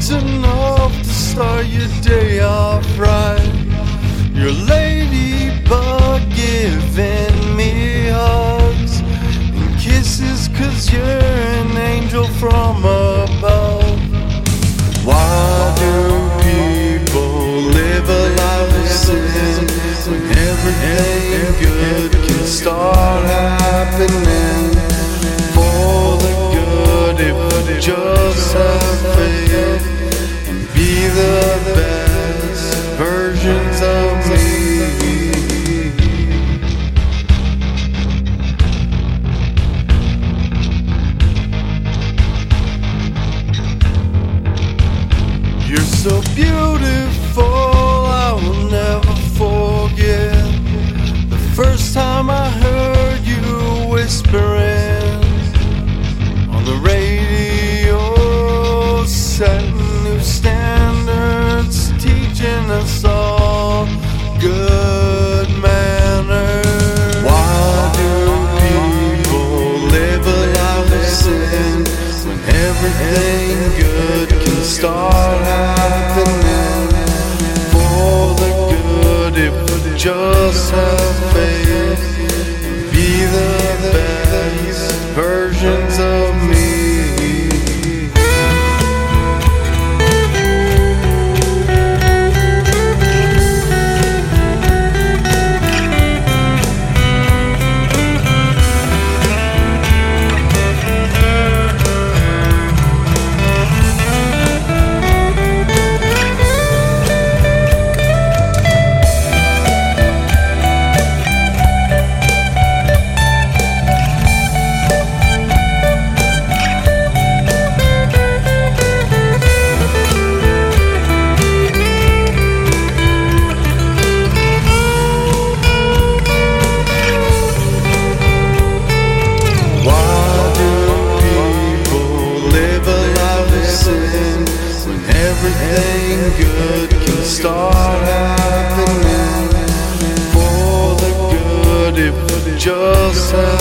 It's enough to start your day off right. Your ladybug giving me hugs and kisses, 'cause you're an angel from above. Why do people live a life of sin when everything good can start happening? For the good, if we just have faith and be the best versions of me. You're so beautiful, I will never forget the first time I heard you whispering on the radio, setting new standards, teaching us all good manners. Why do people live a life of sin when everything good can start happening? For the good, if we just have faith and be the best versions of me. Everything good can start happening. For the good, if we just have